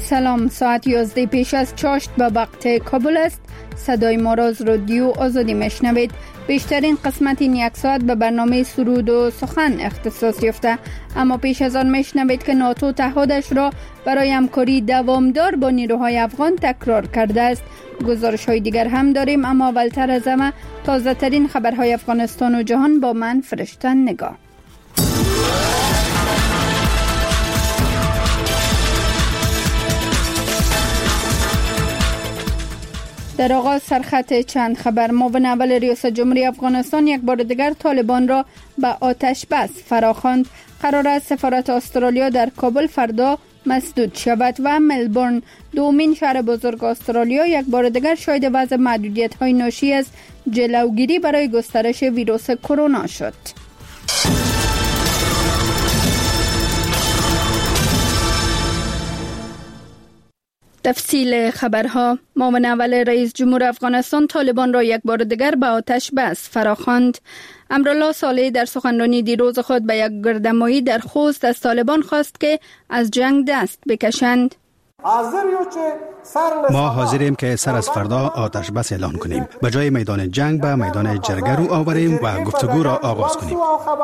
سلام، ساعت 11 پیش از چاشت به وقت کابل است. صدای ما را از رادیو آزادی میشنوید. بیشترین قسمت این یک ساعت به برنامه سرود و سخن اختصاص یافته، اما پیش از آن میشنوید که ناتو تعهدش را برای همکاری دوامدار با نیروهای افغان تکرار کرده است. گزارش های دیگر هم داریم، اما اولتر از همه تازه ترین خبرهای افغانستان و جهان با من فرشته نگاه. در آغاز سرخط چند خبر. معاون اول ریاست جمهوری افغانستان یک بار دیگر طالبان را به آتش بس فراخواند. قرار است سفارت استرالیا در کابل فردا مسدود شود و ملبورن، دومین شهر بزرگ استرالیا، یک بار دیگر شاهد وضع محدودیت‌های ناشی از جلوگیری برای گسترش ویروس کرونا شد. تفصیل خبرها. معاون اول رئیس جمهور افغانستان طالبان را یک بار دیگر به آتش بس فراخواند. امرالله صالح در سخنرانی دیروز خود به یک گردهمایی در خوست از طالبان خواست که از جنگ دست بکشند. ما حاضریم که سر از فردا آتش بس اعلان کنیم، به جای میدان جنگ به میدان جرگه رو آوریم و گفتگو را آغاز کنیم.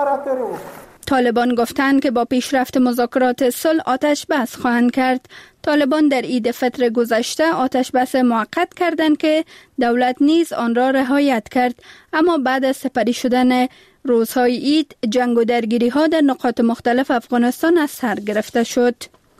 طالبان گفتند که با پیشرفت مذاکرات صلح آتش بس خواهند کرد. طالبان در عید فطر گذشته آتش بس موقت کردند که دولت نیز آن را رعایت کرد، اما بعد از سپری شدن روزهای عید جنگ و درگیری ها در نقاط مختلف افغانستان از سر گرفته شد.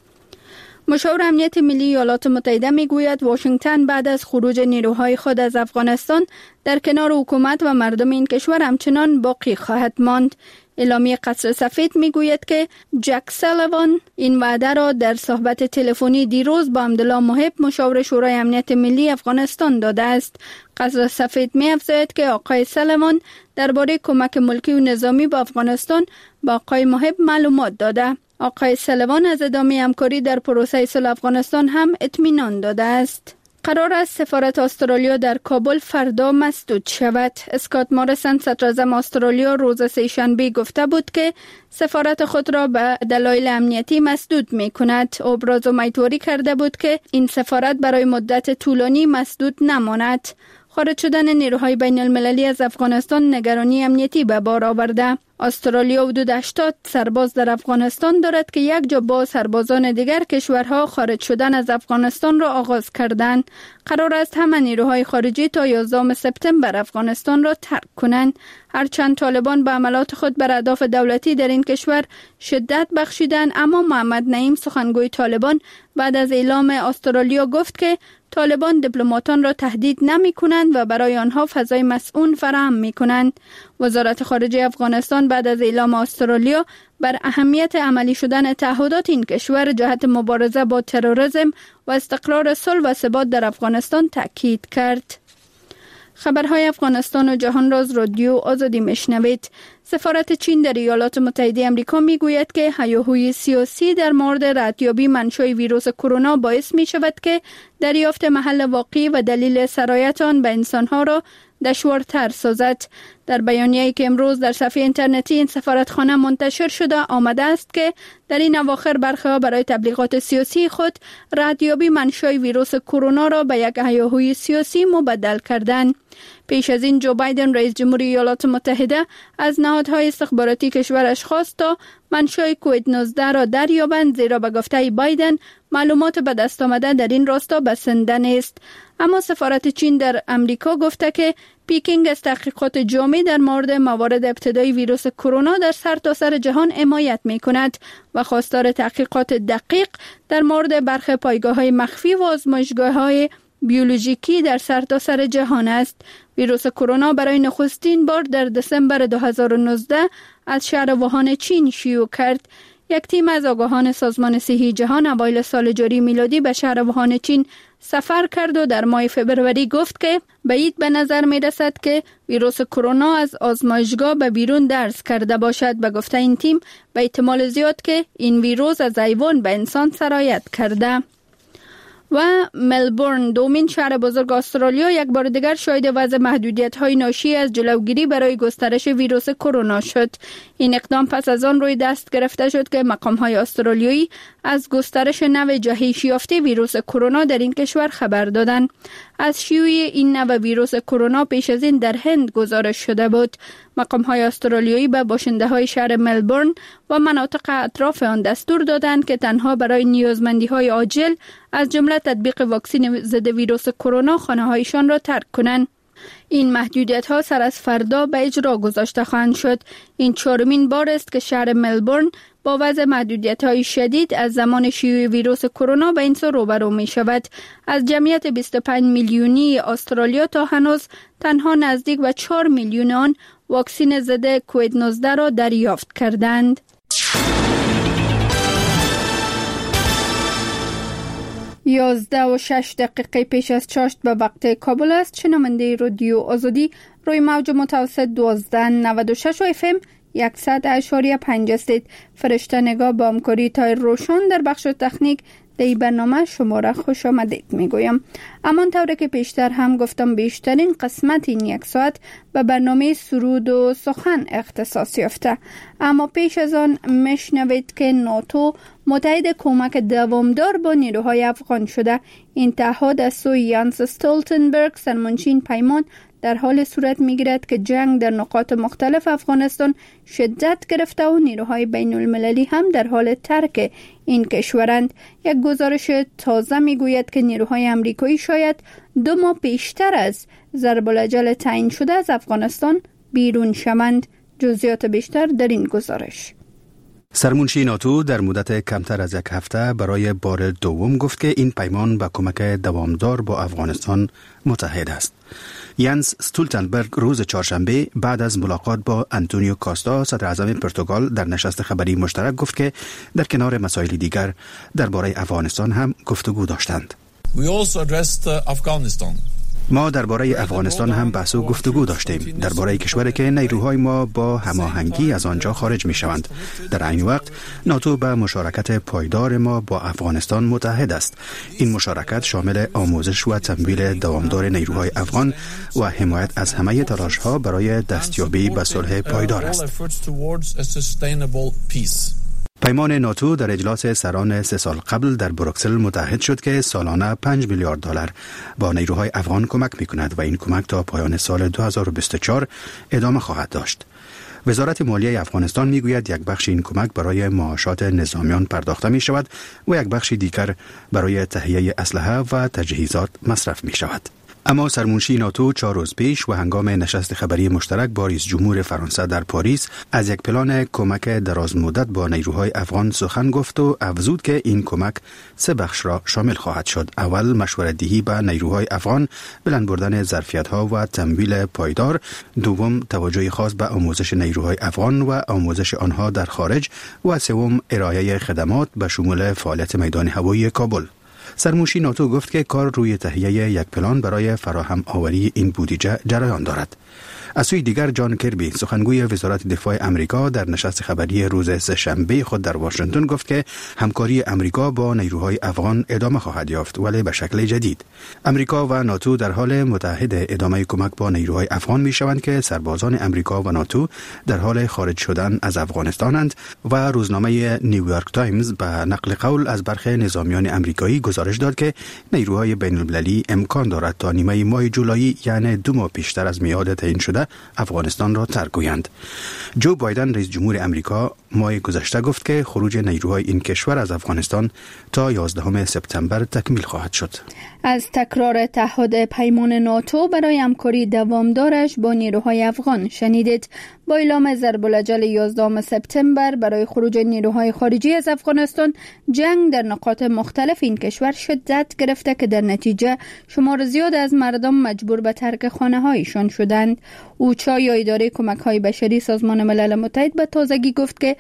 مشاور امنیت ملی ایالات متحده میگوید واشنگتن بعد از خروج نیروهای خود از افغانستان در کنار حکومت و مردم این کشور همچنان باقی خواهد ماند. اعلامیه قصر سفید میگوید که جک سالیوان این وعده را در صحبت تلفنی دیروز با عبدالله محب مشاور شورای امنیت ملی افغانستان داده است. قصر سفید می‌افزاید که آقای سالیوان درباره کمک ملکی و نظامی به افغانستان با آقای محب معلومات داده. آقای سالیوان از ادامه همکاری در پروسه صلح افغانستان هم اطمینان داده است. قرار است سفارت استرالیا در کابل فردا مسدود شود. اسکات ماریسن صدراعظم استرالیا روز سه‌شنبه گفته بود که سفارت خود را به دلایل امنیتی مسدود می کند. ابراز امیدواری کرده بود که این سفارت برای مدت طولانی مسدود نماند. خارج شدن نیروهای بین المللی از افغانستان نگرانی امنیتی به بار آورده. استرالیا حدود 80 سرباز در افغانستان دارد که یک جا با سربازان دیگر کشورها خارج شدن از افغانستان را آغاز کردند. قرار است همه نیروهای خارجی تا 11 سپتامبر افغانستان را ترک کنند. هرچند طالبان به عملات خود بر اهداف دولتی در این کشور شدت بخشیدند، اما محمد نعیم سخنگوی طالبان بعد از اعلام استرالیا گفت که طالبان دیپلماتان را تهدید نمی کنند و برای آنها فضای مسئول فراهم می کنند. وزارت خارجه افغانستان بعد از اعلام استرالیا بر اهمیت عملی شدن تعهدات این کشور جهت مبارزه با تروریسم و استقرار صلح و ثبات در افغانستان تاکید کرد. خبرهای افغانستان و جهان را از رادیو آزادی میشنوید. سفارت چین در ایالات متحده آمریکا میگوید که هیاهوی سیاسی در مورد ردیابی منشأ ویروس کرونا باعث می شود که دریافت محل واقعی و دلیل سرایت آن به انسانها را دشوارتر سازد. در بیانیه‌ای که امروز در صفحه اینترنتی این سفارتخانه منتشر شده آمده است که در این اواخر برخی‌ها برای تبلیغات سیاسی خود ردیابی منشأ ویروس کرونا را به یک هیاهوی سیاسی مبدل کردند. پیش از این جو بایدن رئیس جمهوری ایالات متحده از نهادهای استخباراتی کشورش خواست تا منشأ کووید 19 را دریابند، زیرا به گفته بایدن معلومات به دست آمده در این راستا بسنده نیست. اما سفارت چین در امریکا گفته که پیکینگ از تحقیقات جامع در مورد موارد ابتدایی ویروس کرونا در سرتاسر جهان حمایت می‌کند و خواستار تحقیقات دقیق در مورد برخی پایگاه‌های مخفی و آزمایشگاه‌های بیولوژیکی در سرتاسر جهان است. ویروس کرونا برای نخستین بار در دسامبر 2019 از شهر ووهان چین شیوع کرد. یک تیم از آگاهان سازمان صحی جهان اوایل سال جاری میلادی به شهر ووهان چین سفر کرد و در ماه فبروری گفت که بعید به نظر می رسد که ویروس کرونا از آزمایشگاه به بیرون درز کرده باشد. به گفته این تیم به احتمال زیاد که این ویروس از حیوان به انسان سرایت کرده. و ملبورن، دومین شهر بزرگ استرالیا، یک بار دیگر شاهد وضع محدودیت‌های ناشی از جلوگیری برای گسترش ویروس کرونا شد. این اقدام پس از آن روی دست گرفته شد که مقام‌های استرالیایی از گسترش نوع جهش یافته ویروس کرونا در این کشور خبر دادند. از شیوع این نوع ویروس کرونا پیش از این در هند گزارش شده بود. مقام‌های استرالیایی به باشنده‌های شهر ملبورن و مناطق اطراف آن دستور دادند که تنها برای نیازمندی‌های عاجل از جمله تطبیق واکسن ضد ویروس کرونا خانه‌هایشان را ترک کنند. این محدودیت‌ها سر از فردا به اجرا گذاشته خواهند شد. این چهارمین بار است که شهر ملبورن با وضع محدودیت‌های شدید از زمان شیوع ویروس کرونا به این سو روبرو می‌شود. از جمعیت 25 میلیونی استرالیا تا هنوز تنها نزدیک به 4 میلیون آن واکسن ضد کووید 19 را دریافت کردند. یازده و 6 دقیقه پیش از چاشت به وقت کابل است. شنونده رادیو آزادی روی موج متوسط 1296 و FM 100.5 هستید. فرشته نگاه با همکاری تایر روشن در بخش تکنیک در برنامه شما را خوش آمدید میگویم. امان طوری که پیشتر هم گفتم بیشترین قسمت این یک ساعت به برنامه سرود و سخن اختصاص یافته. اما پیش از آن میشنوید که ناتو متحد کمک دوامدار با نیروهای افغان شده. این تعهد از سوی یانس استولتنبرگ سرمنشین پیمان در حال صورت میگیرد که جنگ در نقاط مختلف افغانستان شدت گرفته و نیروهای بین المللی هم در حال ترک این کشورند. یک گزارش تازه میگوید که نیروهای امریکایی شاید 2 ماه پیشتر از ضرب الاجل تعیین شده از افغانستان بیرون شوند. جزئیات بیشتر در این گزارش. سرمنشی ناتو در مدت کمتر از 1 هفته برای بار دوم گفت که این پیمان به کمک دوامدار با افغانستان متحد است. یانس استولتنبرگ روز چهارشنبه بعد از ملاقات با آنتونیو کاستا صدر اعظم پرتغال در نشست خبری مشترک گفت که در کنار مسائل دیگر درباره افغانستان هم گفتگو داشتند. ما درباره افغانستان هم بحث و گفتگو داشتیم، درباره کشوری که نیروهای ما با هماهنگی از آنجا خارج می شوند. در این وقت ناتو به مشارکت پایدار ما با افغانستان متحد است. این مشارکت شامل آموزش و تمویل دوامدار نیروهای افغان و حمایت از همه تلاش‌ها برای دستیابی به صلح پایدار است. پیمان ناتو در اجلاس سران 3 سال قبل در بروکسل متحد شد که سالانه 5 میلیارد دلار با نیروهای افغان کمک می‌کند و این کمک تا پایان سال 2024 ادامه خواهد داشت. وزارت مالیه افغانستان میگوید یک بخش این کمک برای معاشات نظامیان پرداخته می شود و یک بخش دیگر برای تهیه اسلحه و تجهیزات مصرف می شود. اما سرمنشی ناتو 4 روز پیش و هنگام نشست خبری مشترک با رئیس جمهور فرانسه در پاریس از یک پلان کمک دراز مدت با نیروهای افغان سخن گفت و افزود که این کمک 3 بخش را شامل خواهد شد. اول مشورت‌دهی به نیروهای افغان، بلند بردن ظرفیت‌ها و تمویل پایدار. دوم توجه خاص به آموزش نیروهای افغان و آموزش آنها در خارج و سوم ارائه خدمات به شمول فعالیت میدان هوایی کابل. سرمنشی ناتو گفت که کار روی تهیه یک پلان برای فراهم آوری این بودجه جریان دارد. از سوی دیگر جان کربی سخنگوی وزارت دفاع امریکا در نشست خبری روز سه‌شنبه خود در واشنگتن گفت که همکاری امریکا با نیروهای افغان ادامه خواهد یافت ولی به شکل جدید. امریکا و ناتو در حال متحد ادامه کمک با نیروهای افغان می شوند که سربازان امریکا و ناتو در حال خارج شدن از افغانستانند و روزنامه نیویورک تایمز به نقل قول از برخی نظامیان امریکایی گزارش داد که نیروهای بین المللی امکان دارد تا نیمه ماه جولای یعنی 2 ماه پیشتر از میعاد تعیین شده افغانستان را ترک گویند. جو بایدن رئیس جمهور امریکا ماه گذشته گفت که خروج نیروهای این کشور از افغانستان تا 11 سپتامبر تکمیل خواهد شد. از تکرار تعهد پیمان ناتو برای همکاری دوامدارش با نیروهای افغان شنیدید. با اعلام ضرب الاجل 11 سپتامبر برای خروج نیروهای خارجی از افغانستان، جنگ در نقاط مختلف این کشور شدت گرفته که در نتیجه شمار زیاد از مردم مجبور به ترک خانه‌هایشان شدند. اوچا یا اداره کمک‌های بشری سازمان ملل متحد به تازگی گفت که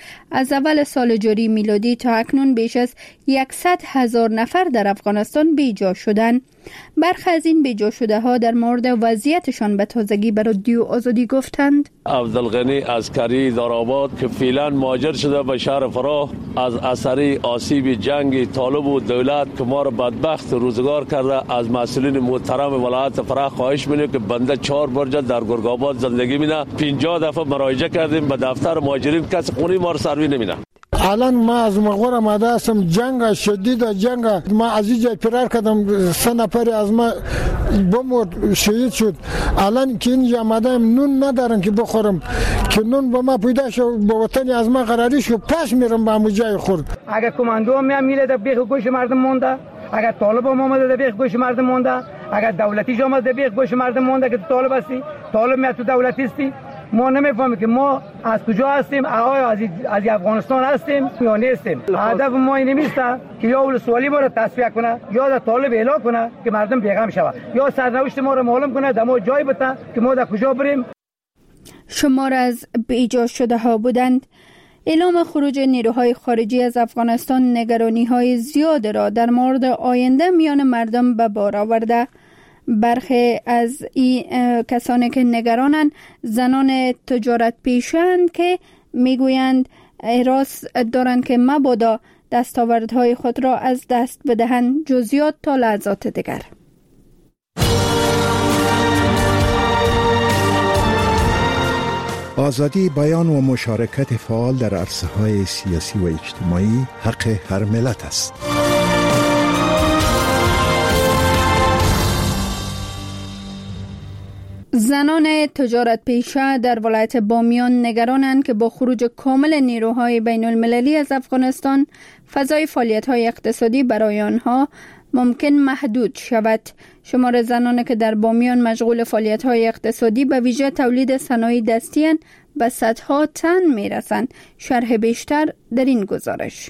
از اول سال جاری میلادی تا اکنون بیش از 100,000 نفر در افغانستان بیجا شدند. برخی از این بیجا شده ها در مورد وضعیتشان به تازگی به رادیو آزادی گفتند. عبدالغنی عسکری دارآباد که فعلا مهاجر شده به شهر فراه از اثر آسیب جنگ طالب و دولت که ما را بدبخت روزگار کرده، از مسئولین محترم ولایت فراه خواهش می‌کنیم که بنده 4 برج در گرگ‌آباد زندگی می‌کنم. 50 دفعه مراجعه کردیم به دفتر مهاجرین، کسی خونی ما را سروی نمی‌کنه. الان ما از مغور آمده هستم، جنگ شدید جنگ، ما از اینجا فرار کردم، 3 نفر از ما بمرد، شهید شد. الان که اینجا آمدم نون ندارم که بخورم، که نون با ما پیدا شد، با وطن از ما قراری شد، پس میرم به همون جای خورد. اگر کماندو هم میله بیخ گوش مردم مونده، اگر طالب هم آمده بیخ گوش مردم مونده، اگر دولتیش آمده بیخ گوش مردم مونده که طالب هستی، طالب میاد تو دولتی هستی. ما نمیفهمیم که ما از کجا هستیم، آیا از افغانستان هستیم یا نیستیم. هدف ما این نیست که یا ولسوالی ما را تصفیه کنه یا در طالب اعلام کنه که مردم بیغم شود، یا سرنوشت ما را معلوم کنه، در ما جای بده که ما در کجا بریم. شمار از بیجا شده ها بودند. اعلام خروج نیروهای خارجی از افغانستان نگرانی‌های زیاد را در مورد آینده میان مردم به بار آورده. برخی از این کسانی که نگرانند زنان تجارت پیشند که میگویند احراز دارند که مبادا دستاوردهای خود را از دست بدهند. جزئیات تا لحظات دیگر. آزادی بیان و مشارکت فعال در عرصه‌های سیاسی و اجتماعی حق هر ملت است. زنان تجارت پیشه در ولایت بامیان نگرانند که با خروج کامل نیروهای بین المللی از افغانستان فضای فعالیت‌های اقتصادی برای آنها ممکن محدود شود. شمار زنانی که در بامیان مشغول فعالیت‌های اقتصادی به ویژه تولید صنایع دستی اند به صدها تن می‌رسند. شرح بیشتر در این گزارش.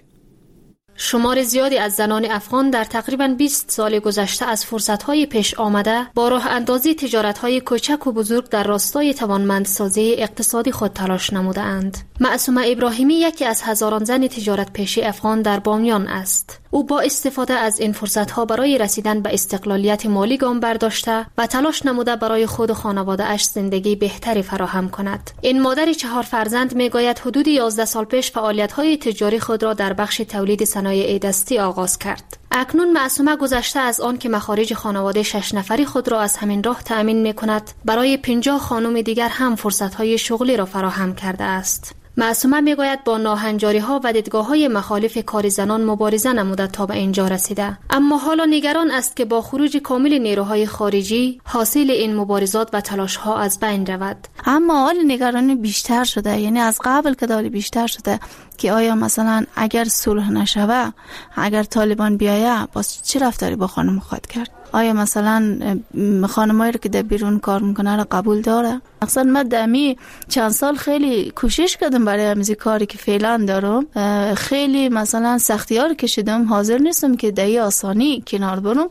شمار زیادی از زنان افغان در تقریباً 20 سال گذشته از فرصت‌های پیش آمده با راه اندازی تجارت‌های کوچک و بزرگ در راستای توانمندسازی اقتصادی خود تلاش نموده‌اند. معصومه ابراهیمی یکی از هزاران زن تجارت پیشه افغان در بامیان است. او با استفاده از این فرصت‌ها برای رسیدن به استقلالیت مالی گام برداشته و تلاش نموده برای خود و خانواده‌اش زندگی بهتری فراهم کند. این مادر 4 فرزند میگوید حدود 11 سال پیش فعالیت‌های تجاری خود را در بخش تولید صنایع دستی آغاز کرد. اکنون معصومه گذشته از آن که مخارج خانواده 6 نفری خود را از همین راه تأمین می‌کند، برای 50 خانم دیگر هم فرصت‌های شغلی را فراهم کرده است. معصومه میگوید با ناهنجاری‌ها و دیدگاه‌های مخالف کار زنان مبارزه نموده تا به اینجا رسیده، اما حالا نگران است که با خروج کامل نیروهای خارجی حاصل این مبارزات و تلاش‌ها از بین رود. اما حال نگرانی بیشتر شده، یعنی از قبل که داری بیشتر شده که آیا مثلا اگر صلح نشوه، اگر طالبان بیایه، باز چه رفتاری با خانم خواهد کرد؟ آیا مثلا خانمایی رو که در بیرون کار میکنه رو قبول داره؟ اصلا من دمی چند سال خیلی کوشش کردم برای همین کاری که فعلا دارم، خیلی مثلا سختی‌ها رو کشیدم، حاضر نیستم که در آسانی کنار برم.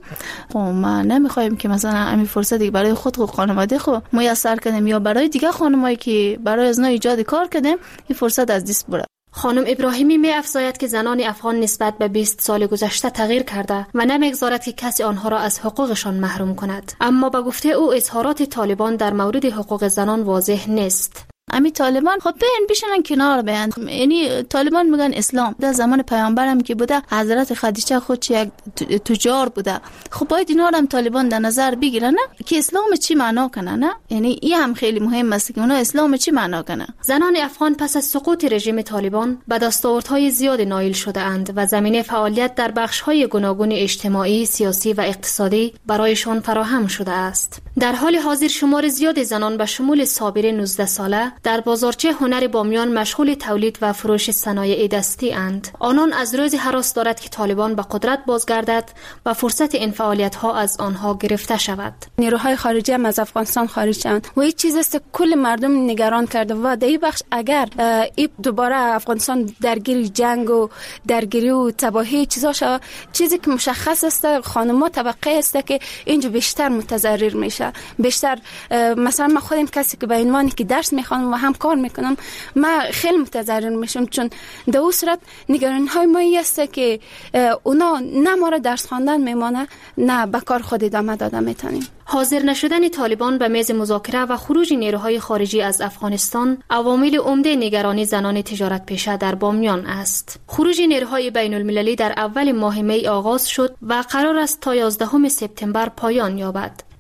ما نمیخوایم که مثلا همین فرصتی برای خود و خانواده خود میسر کنیم یا برای دیگه خانمایی که برای از نو ایجاد کار کردیم این فرصت از دست بره. خانم ابراهیمی می افزاید که زنان افغان نسبت به 20 سال گذشته تغییر کرده و نمیگذارد که کسی آنها را از حقوقشان محروم کند. اما به گفته او اظهارات طالبان در مورد حقوق زنان واضح نیست. امی طالبان خب بشینن کنار بیان، یعنی طالبان میگن اسلام در زمان پیامبرم که بوده، حضرت خدیجه خودش یک تجار بوده. خب باید اینا هم طالبان در نظر بگیرن که اسلام چی معنا کنه، نه؟ یعنی این هم خیلی مهم است که اونا اسلام چی معنا کنه. زنان افغان پس از سقوط رژیم طالبان به دستاوردهای زیاد نائل شده اند و زمینه فعالیت در بخش‌های گوناگون اجتماعی، سیاسی و اقتصادی برایشان فراهم شده است. در حال حاضر شمار زیاد زنان به شمول صابر 19 ساله در بازارچه هنر بامیان مشغول تولید و فروش صنایع دستی اند. آنان از روز هراس دارد که طالبان به قدرت بازگردد و فرصت این فعالیت ها از آنها گرفته شود. نیروهای خارجی هم از افغانستان خارج شوند و این چیزی است که کل مردم نگران کرده و در این بخش اگر این دوباره افغانستان درگیر جنگ و درگیری و تباهی چیزا شود، چیزی که مشخص است خانم‌ها طبقه است که اینجا بیشتر متضرر میشه. بشه. بیشتر مثلا من خودم کسی که به عنوانی که درس میخوانم و هم کار میکنم، من خیلی متضرر میشم، چون در اون صورت نگرانی های ما است که اونا نه ما را درس خواندن میمانه نه به کار خود ادامه داده میتونیم. حاضر نشدن طالبان به میز مذاکره و خروج نیروهای خارجی از افغانستان عوامل عمده نگرانی زنان تجارت پیشه در بامیان است. خروج نیروهای بین المللی در اول ماه می آغاز شد و قرار است تا 11 سپتامبر پایان یابد.